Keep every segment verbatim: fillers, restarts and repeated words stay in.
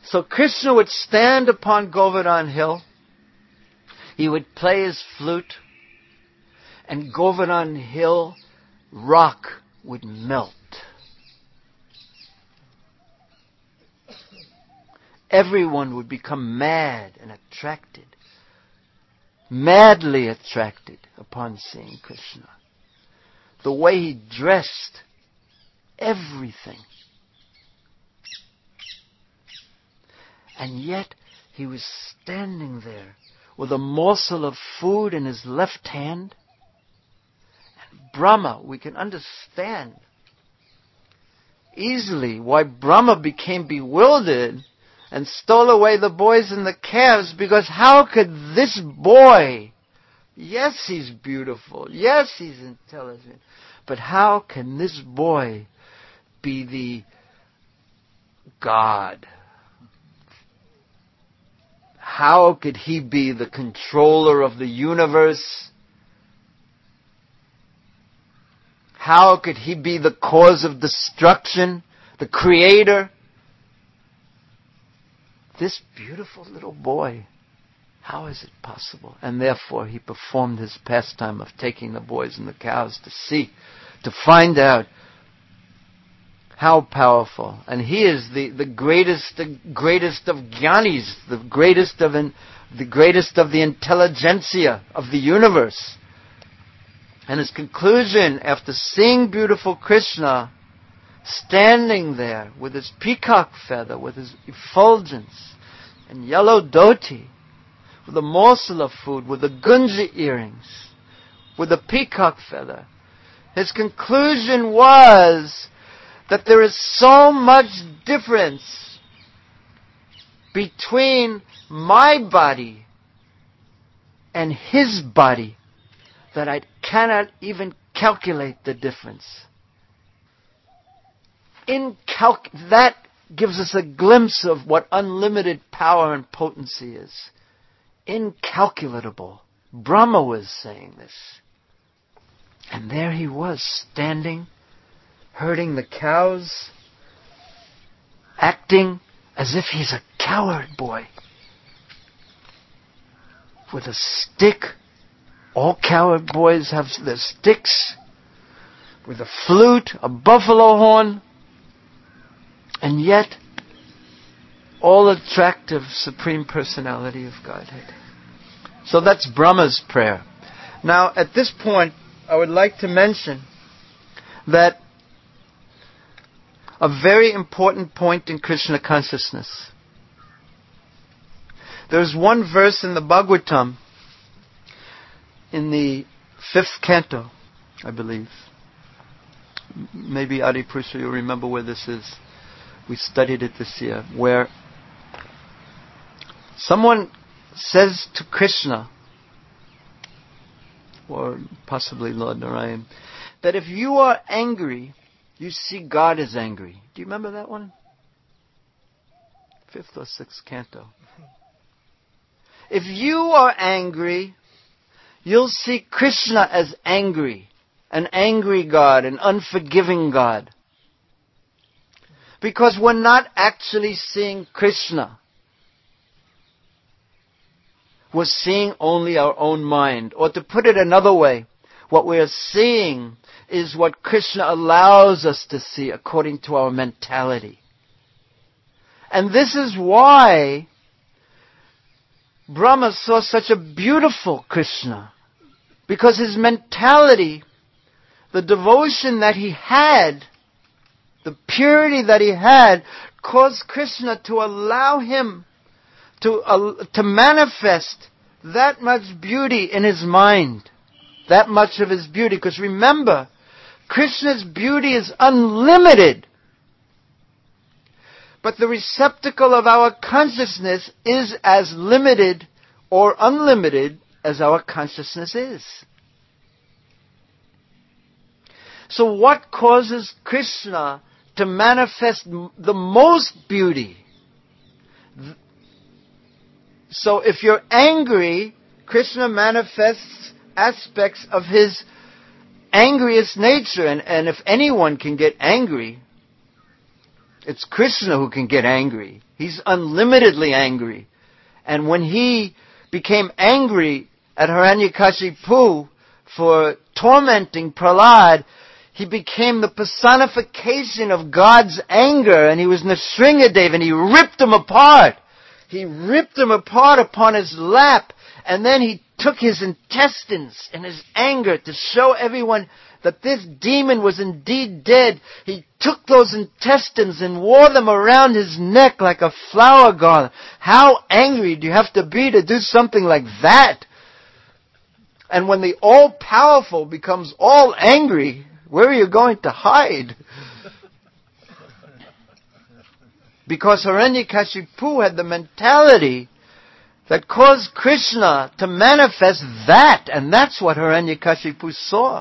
So Krishna would stand upon Govardhan Hill. He would play his flute. And Govardhan Hill rock would melt. Everyone would become mad and attracted. Madly attracted upon seeing Krishna. The way he dressed. Everything. And yet, he was standing there with a morsel of food in his left hand. And Brahma, we can understand easily why Brahma became bewildered and stole away the boys and the calves, because how could this boy, yes, he's beautiful, yes, he's intelligent, but how can this boy be the God? How could he be the controller of the universe? How could he be the cause of destruction, the creator? This beautiful little boy, how is it possible? And therefore he performed his pastime of taking the boys and the cows to see, to find out how powerful. And he is the, the greatest, the greatest of jnanis, the greatest of in, the greatest of the intelligentsia of the universe. And his conclusion, after seeing beautiful Krishna standing there with his peacock feather, with his effulgence, and yellow dhoti, with a morsel of food, with the gunja earrings, with the peacock feather, his conclusion was that there is so much difference between my body and his body that I cannot even calculate the difference. Incalc- that gives us a glimpse of what unlimited power and potency is. Incalculable. Brahma was saying this. And there he was, standing, herding the cows, acting as if he's a coward boy. With a stick. All coward boys have their sticks. With a flute, a buffalo horn. And yet, all attractive Supreme Personality of Godhead. So that's Brahma's prayer. Now, at this point, I would like to mention that a very important point in Krishna consciousness. There's one verse in the Bhagavatam, in the fifth canto, I believe. Maybe Adi Prusha, you'll remember where this is. We studied it this year, where someone says to Krishna, or possibly Lord Narayan, that if you are angry, you see God is angry. Do you remember that one? Fifth or sixth canto. If you are angry, you'll see Krishna as angry, an angry God, an unforgiving God. Because we're not actually seeing Krishna. We're seeing only our own mind. Or to put it another way, what we are seeing is what Krishna allows us to see according to our mentality. And this is why Brahma saw such a beautiful Krishna. Because his mentality, the devotion that he had, the purity that he had, caused Krishna to allow him to, uh, to manifest that much beauty in his mind. That much of his beauty. Because remember, Krishna's beauty is unlimited. But the receptacle of our consciousness is as limited or unlimited as our consciousness is. So what causes Krishna to manifest the most beauty? So if you're angry, Krishna manifests aspects of his angriest nature. And, and if anyone can get angry, It's Krishna who can get angry. He's unlimitedly angry. And when he became angry at Hiranyakashipu for tormenting Prahlad, he became the personification of God's anger, and he was Nrsingadev, and he ripped him apart. He ripped him apart upon his lap, and then he took his intestines in his anger to show everyone that this demon was indeed dead. He took those intestines and wore them around his neck like a flower garland. How angry do you have to be to do something like that? And when the all-powerful becomes all angry, where are you going to hide? Because Hiranyakashipu had the mentality that caused Krishna to manifest that, and that's what Hiranyakashipu saw.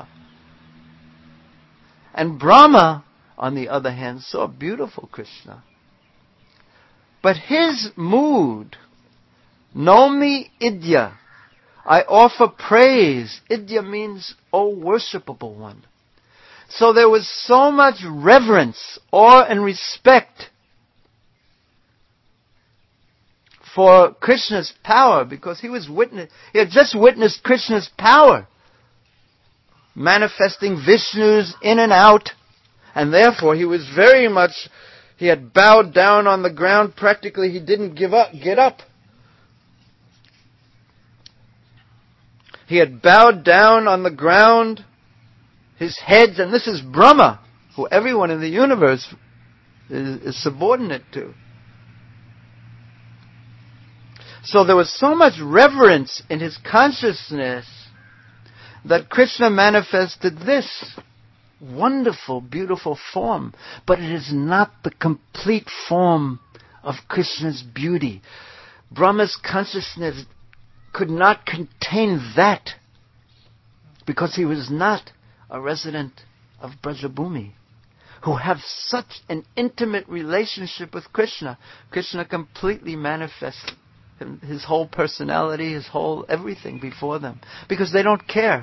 And Brahma, on the other hand, saw beautiful Krishna. But his mood, Nomi Idya, I offer praise. Idya means, oh worshipable one. So there was so much reverence, awe and respect for Krishna's power, because he was witness, he had just witnessed Krishna's power, manifesting Vishnu's in and out, and therefore he was very much, he had bowed down on the ground, practically he didn't give up, get up. He had bowed down on the ground, his head, and this is Brahma, who everyone in the universe is, is subordinate to. So there was so much reverence in his consciousness that Krishna manifested this wonderful, beautiful form. But it is not the complete form of Krishna's beauty. Brahma's consciousness could not contain that, because he was not a resident of Brajabhumi, who have such an intimate relationship with Krishna. Krishna completely manifests his whole personality, his whole everything before them, because they don't care.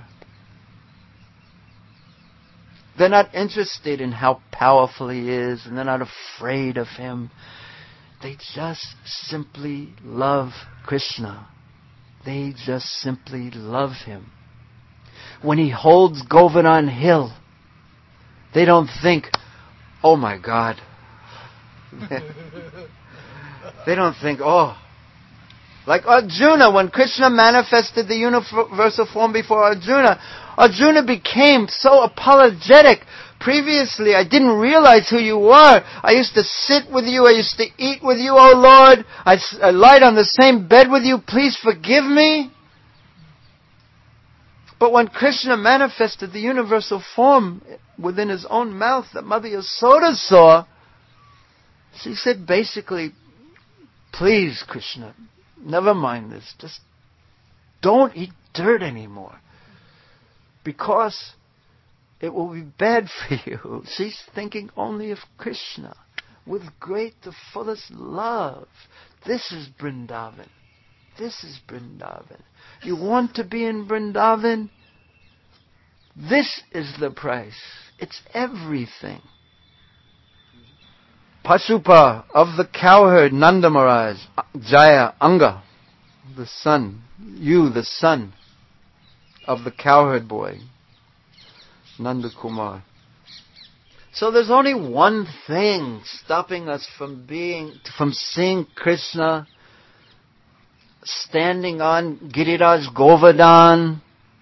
They're not interested in how powerful he is, and they're not afraid of him. They just simply love Krishna. They just simply love him. When he holds Govardhan Hill, they don't think, oh my God. They don't think, oh. Like Arjuna, when Krishna manifested the universal form before Arjuna, Arjuna became so apologetic. Previously, I didn't realize who you were. I used to sit with you. I used to eat with you, O Lord. I, I lied on the same bed with you. Please forgive me. But when Krishna manifested the universal form within his own mouth that Mother Yasoda saw, she said basically, please, Krishna, never mind this. Just don't eat dirt anymore, because it will be bad for you. She's thinking only of Krishna with great, the fullest love. This is Vrindavan. This is Vrindavan. You want to be in Vrindavan? This is the price. It's everything. Pasupa of the cowherd Nanda Maharaj, Jaya Anga, the son, you the son of the cowherd boy, Nanda Kumar. So there's only one thing stopping us from being, from seeing Krishna standing on Giriraj Govardhan,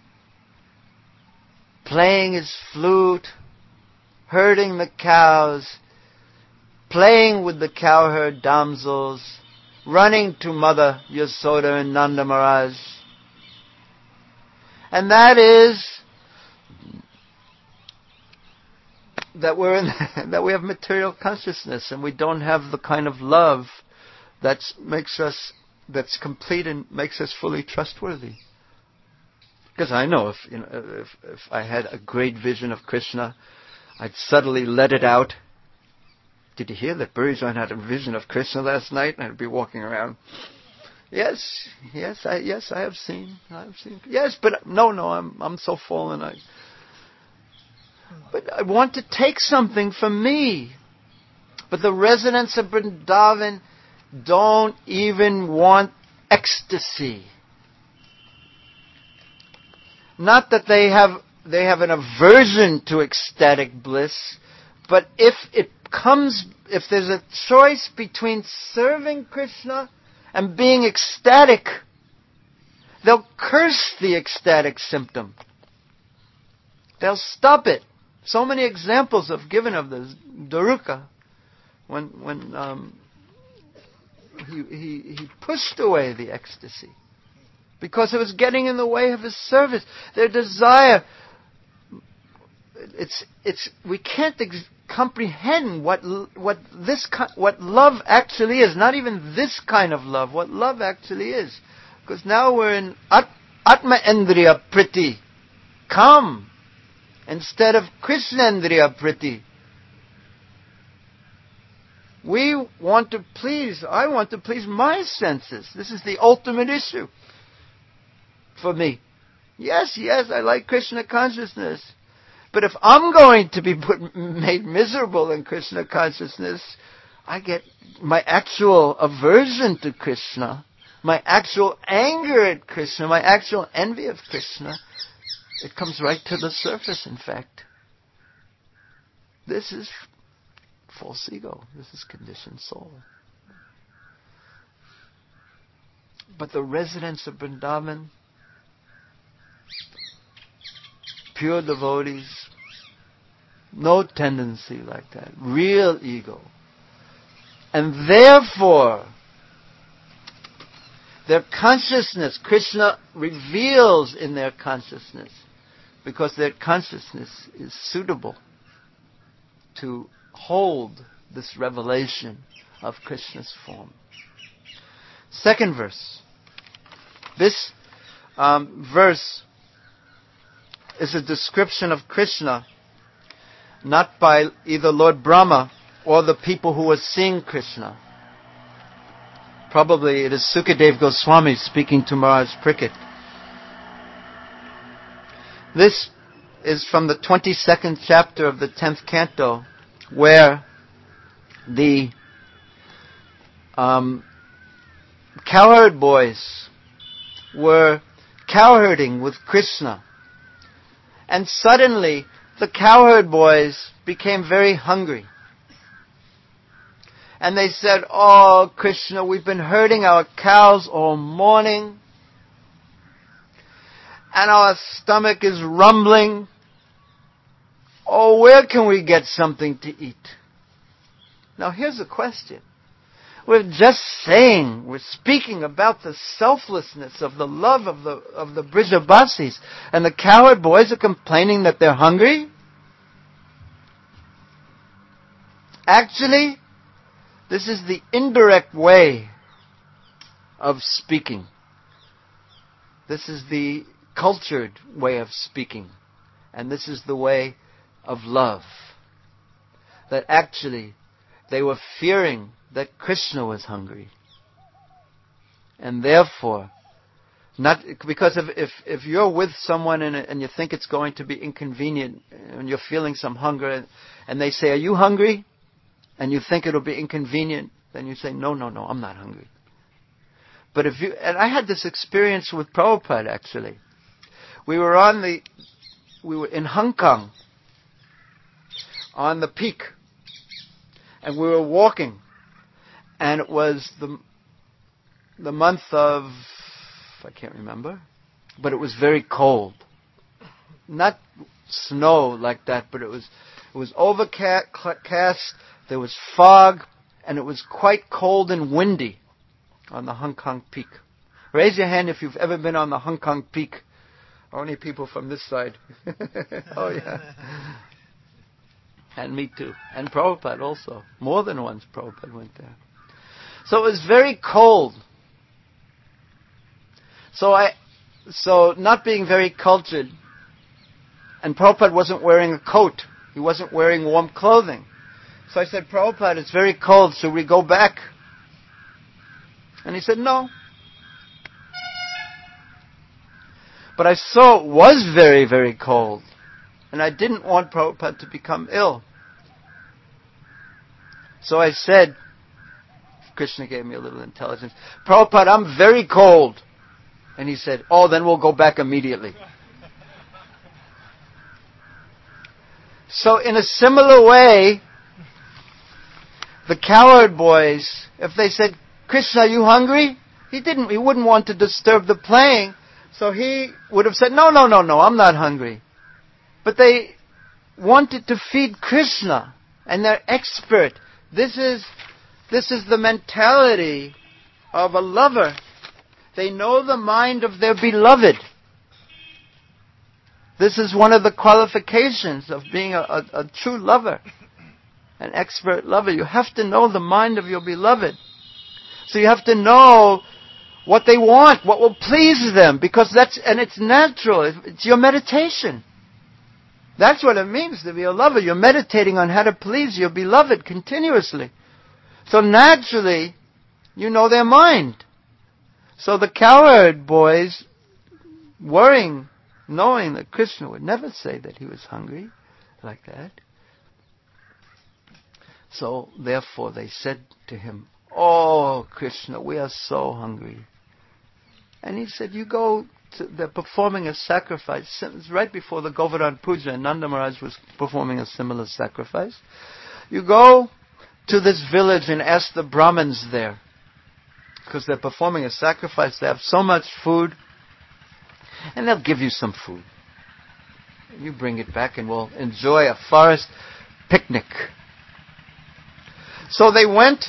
playing his flute, herding the cows, playing with the cowherd damsels, running to Mother Yasoda and Nanda Maharaj. And that is that we're in, that we have material consciousness, and we don't have the kind of love that makes us, that's complete and makes us fully trustworthy. Because I know if you know if if I had a great vision of Krishna, I'd suddenly let it out. Did you hear that Burijan had a vision of Krishna last night? And I'd be walking around. Yes, yes, I yes I have seen. I have seen. Yes, but no, no, I'm I'm so fallen. I. But I want to take something from me. But the residents of Vrindavan don't even want ecstasy. Not that they have they have an aversion to ecstatic bliss, but if it comes, if there's a choice between serving Krishna and being ecstatic, they'll curse the ecstatic symptom. They'll stop it. So many examples of given of this. Daruka, when when um, he, he he pushed away the ecstasy because it was getting in the way of his service. Their desire. It's it's we can't ex- comprehend what what this what love actually is. Not even this kind of love. What love actually is, because now we're in at, Atma Endriya Priti, come, instead of Krishna Endriya Priti. We want to please. I want to please my senses. This is the ultimate issue for me. Yes, yes, I like Krishna consciousness. But if I'm going to be put, made miserable in Krishna consciousness, I get my actual aversion to Krishna, my actual anger at Krishna, my actual envy of Krishna. It comes right to the surface, in fact. This is false ego. This is conditioned soul. But the residents of Vrindavan, pure devotees, no tendency like that. Real ego. And therefore, their consciousness, Krishna reveals in their consciousness, because their consciousness is suitable to hold this revelation of Krishna's form. Second verse. This um, verse is a description of Krishna, not by either Lord Brahma or the people who were seeing Krishna. Probably it is Sukadev Goswami speaking to Maharaj Parikshit. This is from the twenty-second chapter of the tenth canto, where the um, cowherd boys were cowherding with Krishna. And suddenly, the cowherd boys became very hungry. And they said, "Oh, Krishna, we've been herding our cows all morning. And our stomach is rumbling. Oh, where can we get something to eat?" Now here's a question. We're just saying, we're speaking about the selflessness of the love of the of the Brijabasis, and the cowherd boys are complaining that they're hungry? Actually, this is the indirect way of speaking. This is the cultured way of speaking. And this is the way of love. That actually, they were fearing that Krishna was hungry. And therefore, not because if if, if you're with someone and, and you think it's going to be inconvenient, and you're feeling some hunger, and, and they say, "Are you hungry?" and you think it'll be inconvenient, then you say, "No, no, no, I'm not hungry." But if you, and I had this experience with Prabhupada actually. We were on the, we were in Hong Kong, on the peak, and we were walking, and it was the the month of, I can't remember, but it was very cold. Not snow like that, but it was it was overcast. There was fog, and it was quite cold and windy on the Hong Kong peak. Raise your hand if you've ever been on the Hong Kong peak. Only people from this side. Oh, yeah. And me too. And Prabhupada also. More than once Prabhupada went there. So it was very cold. So I, so not being very cultured, and Prabhupada wasn't wearing a coat. He wasn't wearing warm clothing. So I said, "Prabhupada, it's very cold. Should we go back?" And he said, "No." But I saw it was very, very cold. And I didn't want Prabhupada to become ill. So I said, Krishna gave me a little intelligence, Prabhupada, I'm very cold. And he said, oh, then we'll go back immediately. So in a similar way, the cowherd boys, if they said, Krishna, are you hungry? He didn't, he wouldn't want to disturb the playing. So he would have said, no, no, no, no, I'm not hungry. But they wanted to feed Krishna. And they're expert. This is, this is the mentality of a lover. They know the mind of their beloved. This is one of the qualifications of being a, a, a true lover. An expert lover. You have to know the mind of your beloved. So you have to know what they want, what will please them, because that's, and it's natural. It's your meditation. That's what it means to be a lover. You're meditating on how to please your beloved continuously. So naturally, you know their mind. So the cowherd boys, worrying, knowing that Krishna would never say that he was hungry like that. So therefore they said to him, oh Krishna, we are so hungry. And he said, you go to, they're performing a sacrifice. Right before the Govardhan Puja, and Nanda Maharaj was performing a similar sacrifice. You go to this village and ask the Brahmins there, because they're performing a sacrifice. They have so much food, and they'll give you some food. You bring it back and we'll enjoy a forest picnic. So they went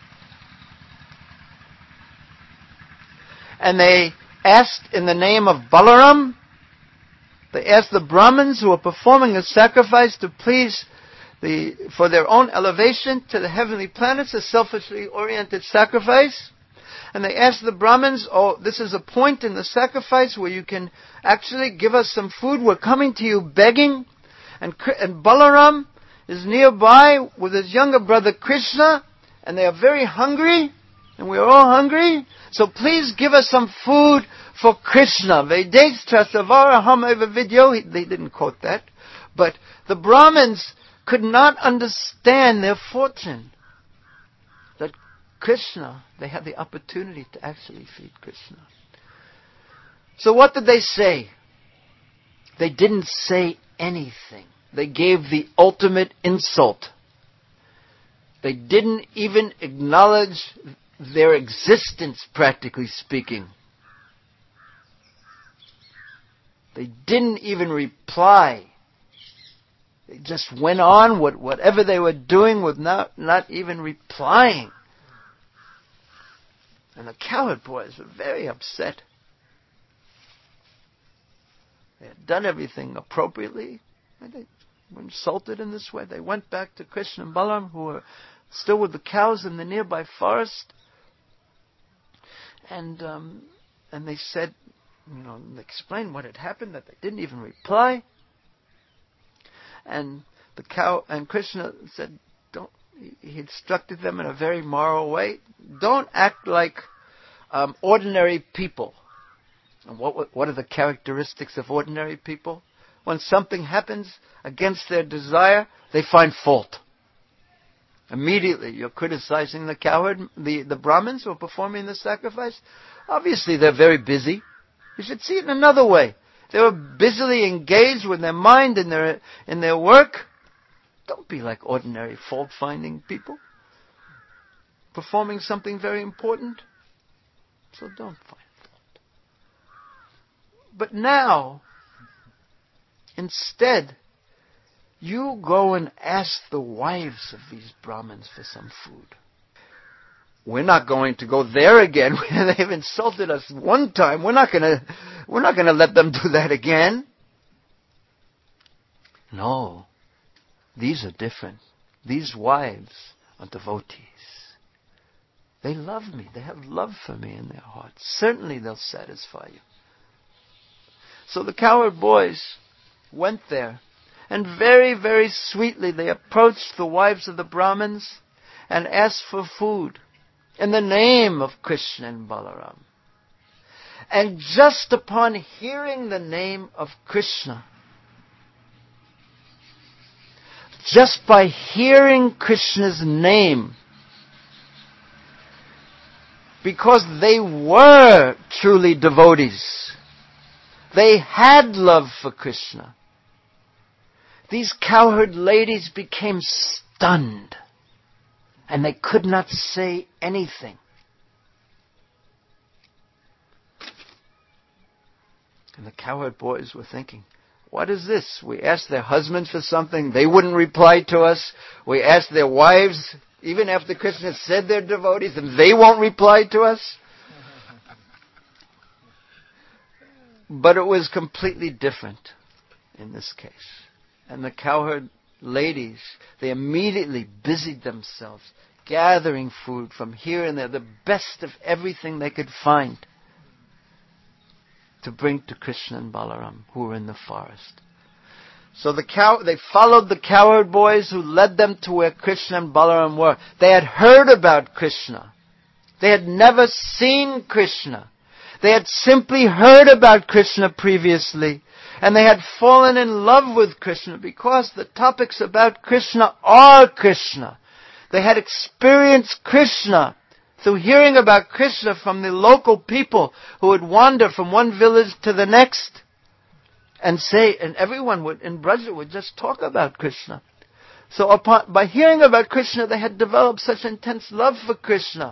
and they asked in the name of Balaram, they asked the Brahmins who were performing a sacrifice to please the, for their own elevation to the heavenly planets, a selfishly oriented sacrifice. And they asked the Brahmins, oh, this is a point in the sacrifice where you can actually give us some food. We're coming to you begging. And, and Balaram is nearby with his younger brother Krishna, and they are very hungry, and we are all hungry. So please give us some food for Krishna. Vedestra savaraham eva vidyo. They didn't quote that. But the Brahmins could not understand their fortune. That Krishna, they had the opportunity to actually feed Krishna. So what did they say? They didn't say anything. They gave the ultimate insult. They didn't even acknowledge their existence, practically speaking. They didn't even reply. They just went on with whatever they were doing with not, not even replying. And the cowherd boys were very upset. They had done everything appropriately, and they were insulted in this way. They went back to Krishna and Balaram, who were still with the cows in the nearby forest. And um, and they said, you know, they explained what had happened, that they didn't even reply. And the cow and Krishna said, "Don't." He instructed them in a very moral way. Don't act like um, ordinary people. And what what are the characteristics of ordinary people? When something happens against their desire, they find fault. Immediately, you're criticizing the cowherd, the, the Brahmins who are performing the sacrifice. Obviously, they're very busy. You should see it in another way. They were busily engaged with their mind in their in their work. Don't be like ordinary fault-finding people. Performing something very important. So don't find fault. But now, instead, you go and ask the wives of these Brahmins for some food. We're not going to go there again. They've insulted us one time. We're not going to, we're not going to let them do that again. No. These are different. These wives are devotees. They love me. They have love for me in their hearts. Certainly they'll satisfy you. So the cowherd boys went there, and very, very sweetly they approached the wives of the Brahmins and asked for food in the name of Krishna and Balaram. And just upon hearing the name of Krishna, just by hearing Krishna's name, because they were truly devotees, they had love for Krishna, these cowherd ladies became stunned, and they could not say anything. And the cowherd boys were thinking, what is this? We asked their husbands for something, they wouldn't reply to us. We asked their wives, even after Krishna said they're devotees, and they won't reply to us. But it was completely different in this case. And the cowherd ladies, they immediately busied themselves gathering food from here and there, the best of everything they could find, to bring to Krishna and Balaram, who were in the forest. So the cow, they followed the cowherd boys who led them to where Krishna and Balaram were. They had heard about Krishna. They had never seen Krishna. They had simply heard about Krishna previously. And they had fallen in love with Krishna because the topics about Krishna are Krishna. They had experienced Krishna through hearing about Krishna from the local people who would wander from one village to the next and say, and everyone would in Braja would just talk about Krishna. So upon, by hearing about Krishna, they had developed such intense love for Krishna.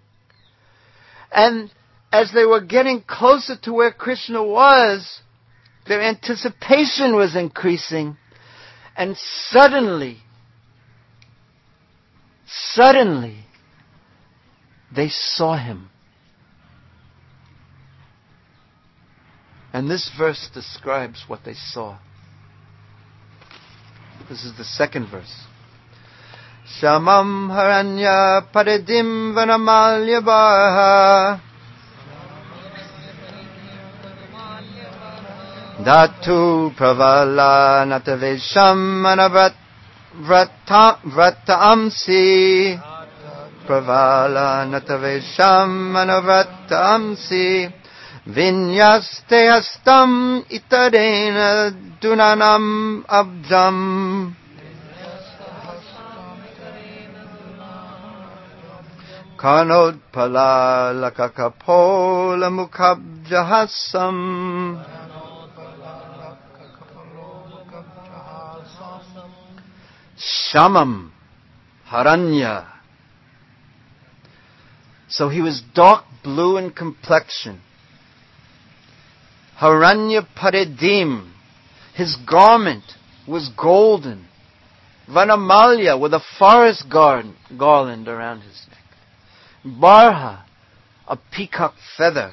And as they were getting closer to where Krishna was, their anticipation was increasing. And suddenly, suddenly, they saw him. And this verse describes what they saw. This is the second verse. Shamam haranya paridim vanamalya barha Datu pravala natavesham anavrat vratamsi Pravala natavesham anavratamsi Vinyaste hastam itarena dunanam abjam Karnod pala lakakapola mukhabjahasam Shamam Haranya. So he was dark blue in complexion. Haranya Paridim. His garment was golden. Vanamalya, with a forest garden, garland around his neck. Barha, a peacock feather,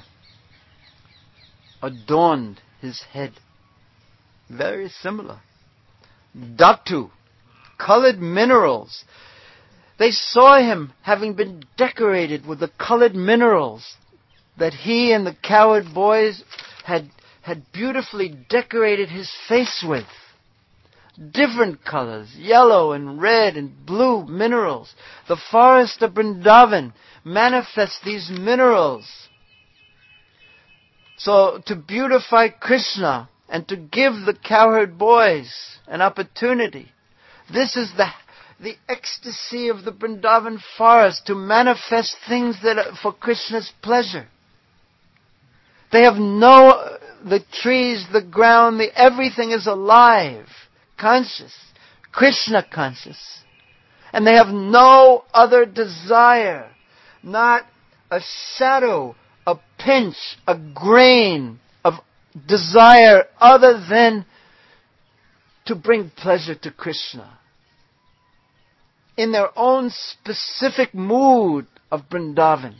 adorned his head. Very similar. Datu, colored minerals. They saw him having been decorated with the colored minerals that he and the cowherd boys had, had beautifully decorated his face with. Different colors, yellow and red and blue minerals. The forest of Vrindavan manifests these minerals. So to beautify Krishna and to give the cowherd boys an opportunity. This is the the ecstasy of the Vrindavan forest, to manifest things that are for Krishna's pleasure. They have no, the trees, the ground, the everything is alive, conscious, Krishna conscious. And they have no other desire, not a shadow, a pinch, a grain of desire other than to bring pleasure to Krishna. In their own specific mood of Vrindavan.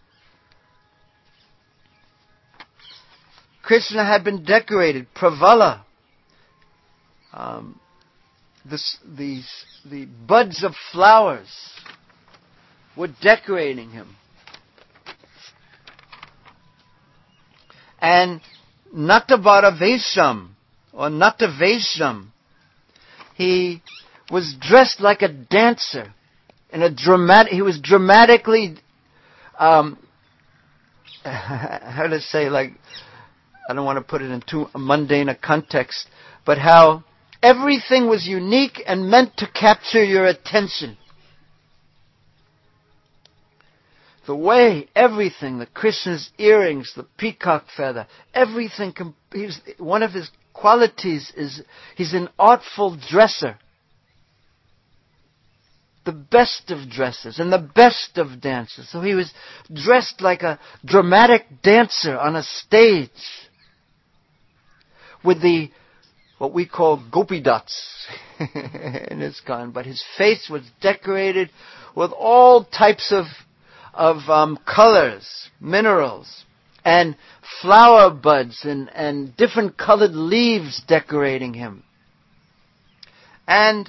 Krishna had been decorated, pravala. Um, this, these, the buds of flowers were decorating him. And Natavara Vesham, or Natavesham, he was dressed like a dancer. In a dramatic, he was dramatically, um, how to say, like, I don't want to put it in too mundane a context, but how Everything was unique and meant to capture your attention. The way, everything, the Krishna's earrings, the peacock feather, everything, he's, one of his qualities is he's an artful dresser. The best of dressers and the best of dancers. So he was dressed like a dramatic dancer on a stage with the, what we call gopi dots in ISKCON. But his face was decorated with all types of of um, colors, minerals, and flower buds and, and different colored leaves decorating him. And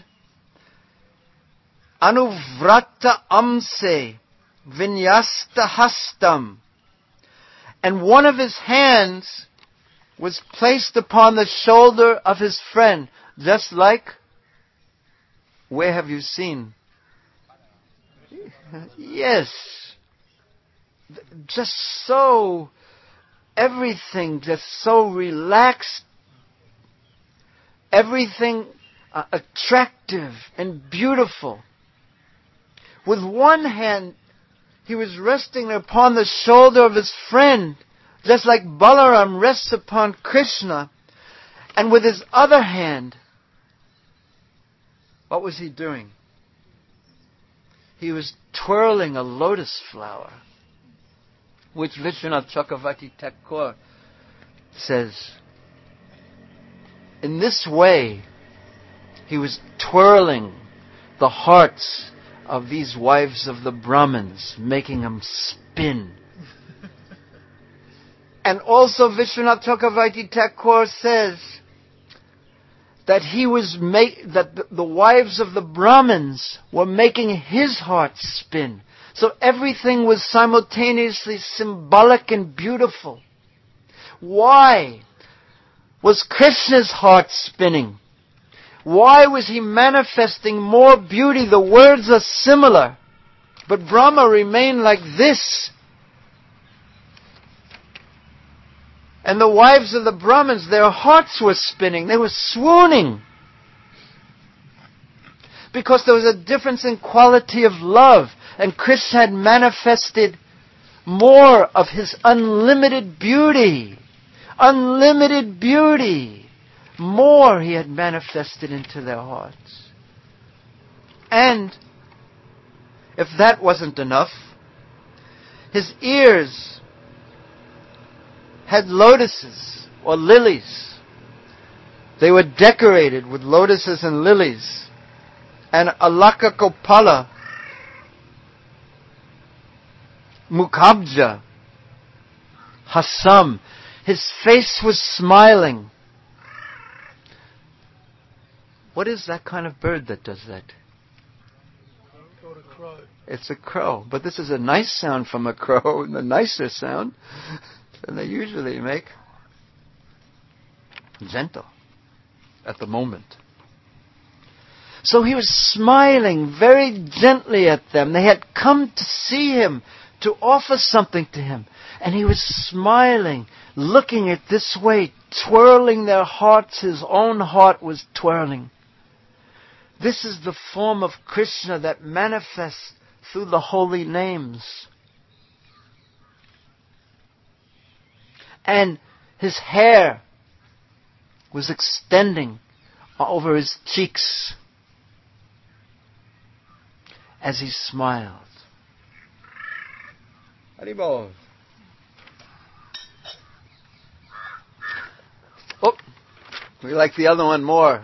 anuvrata amse vinyasta hastam. And one of his hands was placed upon the shoulder of his friend, just like, where have you seen? Yes. Just so, everything just so relaxed, everything uh, attractive and beautiful. With one hand, he was resting upon the shoulder of his friend, just like Balaram rests upon Krishna. And with his other hand, what was he doing? He was twirling a lotus flower, which Vishwanath Chakravarti Thakur says, in this way, he was twirling the hearts of these wives of the Brahmins, making them spin. And also Vishwanath Chakravarti Thakur says that he was make, that the, the wives of the Brahmins were making his heart spin. So everything was simultaneously symbolic and beautiful. Why was Krishna's heart spinning? Why was he manifesting more beauty? The words are similar, but Brahma remained like this. And the wives of the Brahmins, their hearts were spinning. They were swooning. Because there was a difference in quality of love. And Krishna had manifested more of his unlimited beauty. Unlimited beauty. More he had manifested into their hearts. And if that wasn't enough, his ears had lotuses or lilies. They were decorated with lotuses and lilies. And Alaka Kopala, Mukhabja, Hasam, his face was smiling. What is that kind of bird that does that? It's a crow. But this is a nice sound from a crow, and a nicer sound than they usually make. Gentle at the moment. So he was smiling very gently at them. They had come to see him, to offer something to him. And he was smiling, looking at this way, twirling their hearts. His own heart was twirling. This is the form of Krishna that manifests through the holy names. And his hair was extending over his cheeks as he smiled. Haribol. Oh, we like the other one more.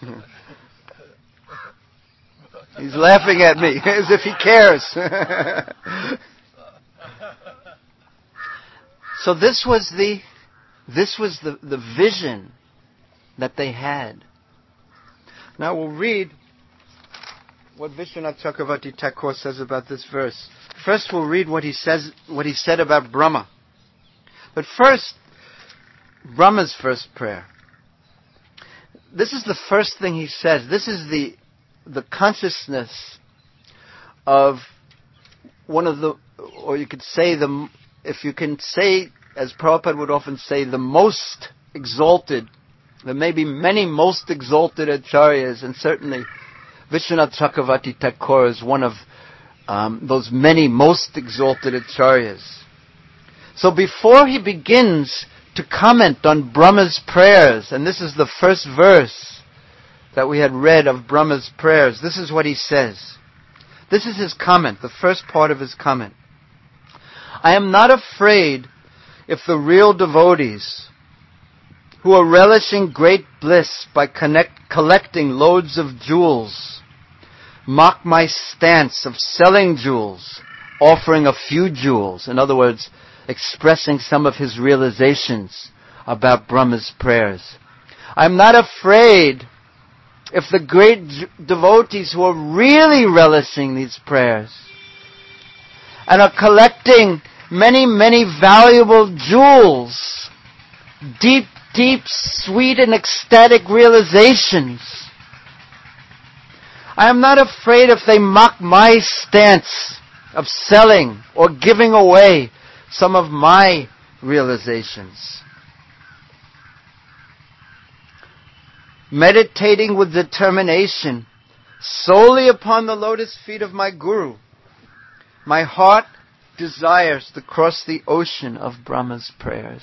He's laughing at me as if he cares. So this was the this was the, the vision that they had. Now we'll read what Vishwanath Chakravarti Thakur says about this verse. First we'll read what he says what he said about Brahma. But first, Brahma's first prayer. This is the first thing he says. This is the the consciousness of one of the, or you could say the, if you can say, as Prabhupada would often say, the most exalted There may be many most exalted acharyas, and certainly Vishwanath Chakravarti Thakur is one of um, those many most exalted acharyas. So before he begins to comment on Brahma's prayers, and this is the first verse that we had read of Brahma's prayers, this is what he says. This is his comment, the first part of his comment. I am not afraid if the real devotees, who are relishing great bliss by connect, collecting loads of jewels, mock my stance of selling jewels, offering a few jewels. In other words, expressing some of his realizations about Brahma's prayers. I'm not afraid if the great devotees who are really relishing these prayers and are collecting many, many valuable jewels, deep, deep, sweet and ecstatic realizations. I am not afraid if they mock my stance of selling or giving away some of my realizations. Meditating with determination solely upon the lotus feet of my Guru, my heart desires to cross the ocean of Brahma's prayers.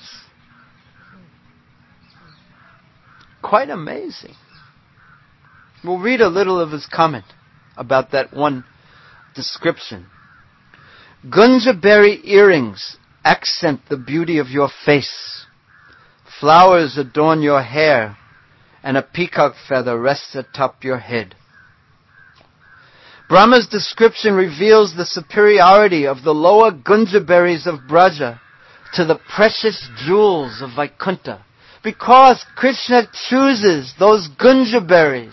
Quite amazing. We'll read a little of his comment about that one description. Gunja berry earrings accent the beauty of your face. Flowers adorn your hair, and a peacock feather rests atop your head. Brahma's description reveals the superiority of the lower gunja berries of Braja to the precious jewels of Vaikuntha, because Krishna chooses those gunja berries,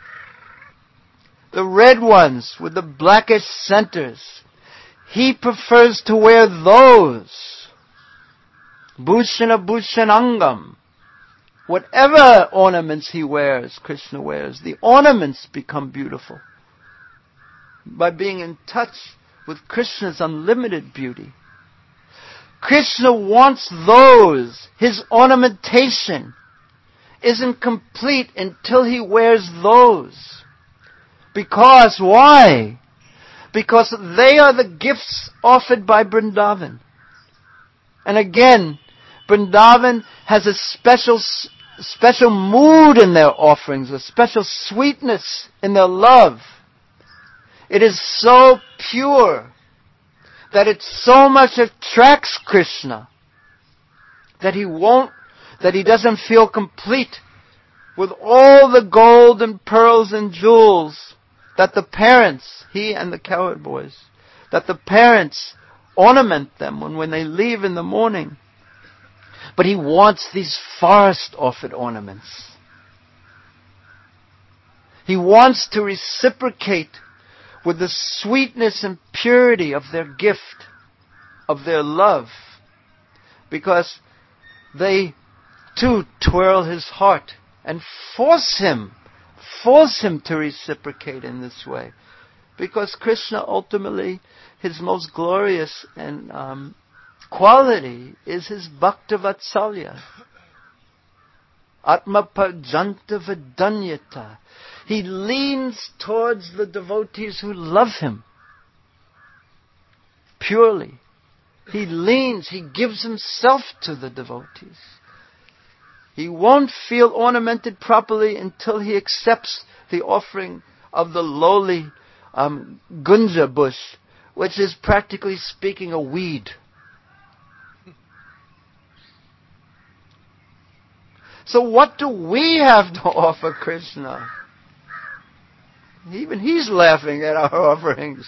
the red ones with the blackish centers. He prefers to wear those. Bhushana Bhushanangam. Whatever ornaments he wears, Krishna wears, the ornaments become beautiful by being in touch with Krishna's unlimited beauty. Krishna wants those. His ornamentation isn't complete until he wears those. Because, why? Because they are the gifts offered by Vrindavan. And again, Vrindavan has a special, special mood in their offerings, a special sweetness in their love. It is so pure that it so much attracts Krishna that he won't, that he doesn't feel complete with all the gold and pearls and jewels that the parents, he and the cowherd boys, that the parents ornament them when, when they leave in the morning. But he wants these forest offered ornaments. He wants to reciprocate with the sweetness and purity of their gift, of their love, because they too twirl his heart and force him, force him to reciprocate in this way. Because Krishna ultimately, his most glorious and um, quality is his bhakta vatsalya. Atma parjanta vidanyata. He leans towards the devotees who love him purely. He leans, he gives himself to the devotees. He won't feel ornamented properly until he accepts the offering of the lowly um, gunja bush, which is practically speaking a weed. So what do we have to offer Krishna? Even he's laughing at our offerings.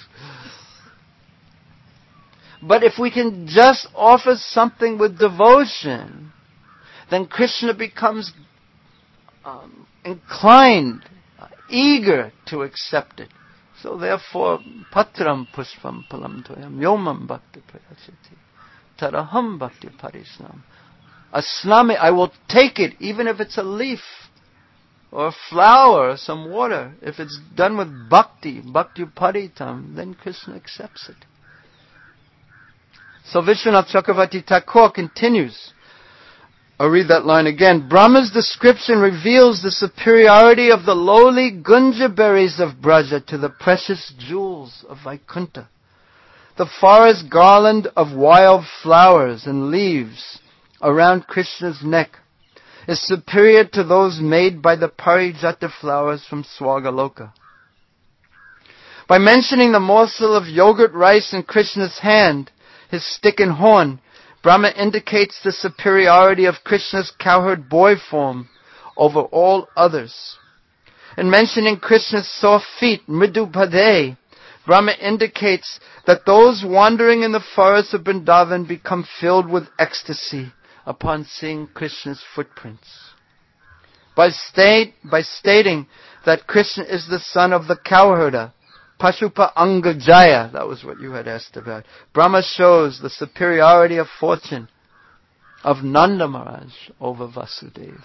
But if we can just offer something with devotion, then Krishna becomes um, inclined, uh, eager to accept it. So therefore, patram pushpam palam toyam yomam bhakti prayachati taraham bhakti parisnam. A snami, I will take it, even if it's a leaf, or a flower, or some water. If it's done with bhakti, bhakti paritam, then Krishna accepts it. So Vishwanath Chakravarti Thakur continues, I'll read that line again. Brahma's description reveals the superiority of the lowly gunja berries of Braja to the precious jewels of Vaikuntha. The forest garland of wild flowers and leaves around Krishna's neck is superior to those made by the parijata flowers from Swargaloka. By mentioning the morsel of yogurt rice in Krishna's hand, his stick and horn, Brahma indicates the superiority of Krishna's cowherd boy form over all others. In mentioning Krishna's soft feet, Mridu Pade, Brahma indicates that those wandering in the forest of Vrindavan become filled with ecstasy upon seeing Krishna's footprints. By, state, by stating that Krishna is the son of the cowherder, Pashupa Angajaya, that was what you had asked about. Brahma shows the superiority of fortune of Nanda Maharaj over Vasudeva.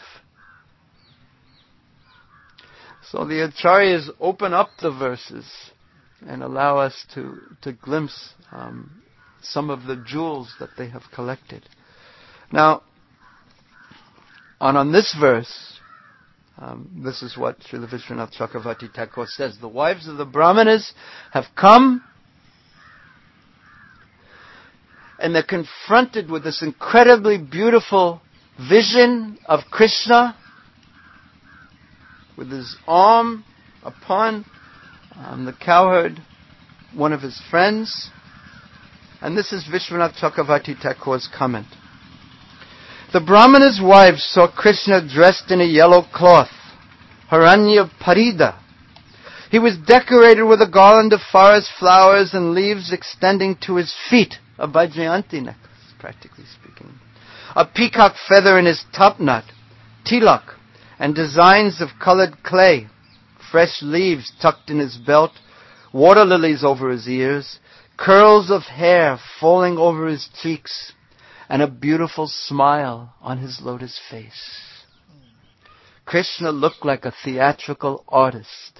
So the Acharyas open up the verses and allow us to, to glimpse um, some of the jewels that they have collected. Now, on, on this verse, Um, this is what Srila Vishwanath Chakravarti Thakur says. The wives of the Brahmanas have come and they're confronted with this incredibly beautiful vision of Krishna with his arm upon um, the cowherd, one of his friends. And this is Vishwanath Chakravarti Thakur's comment. The Brahmana's wife saw Krishna dressed in a yellow cloth, Haranya Parida. He was decorated with a garland of forest flowers and leaves extending to his feet, a Vajjayanti necklace, practically speaking. A peacock feather in his top knot, tilak, and designs of colored clay, fresh leaves tucked in his belt, water lilies over his ears, curls of hair falling over his cheeks, and a beautiful smile on his lotus face. Krishna looked like a theatrical artist.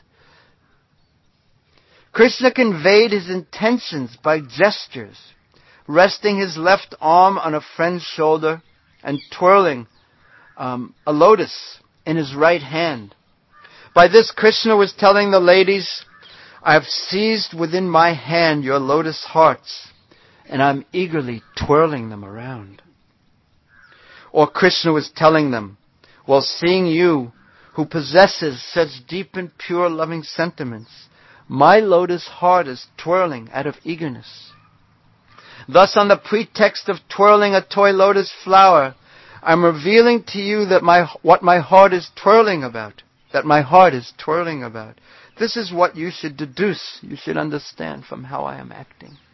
Krishna conveyed his intentions by gestures, resting his left arm on a friend's shoulder and twirling um, a lotus in his right hand. By this, Krishna was telling the ladies, I have seized within my hand your lotus hearts, and I'm eagerly twirling them around. Or Krishna was telling them, while seeing you, who possesses such deep and pure loving sentiments, my lotus heart is twirling out of eagerness. Thus, on the pretext of twirling a toy lotus flower, I'm revealing to you that my what my heart is twirling about, that my heart is twirling about. This is what you should deduce, you should understand from how I am acting.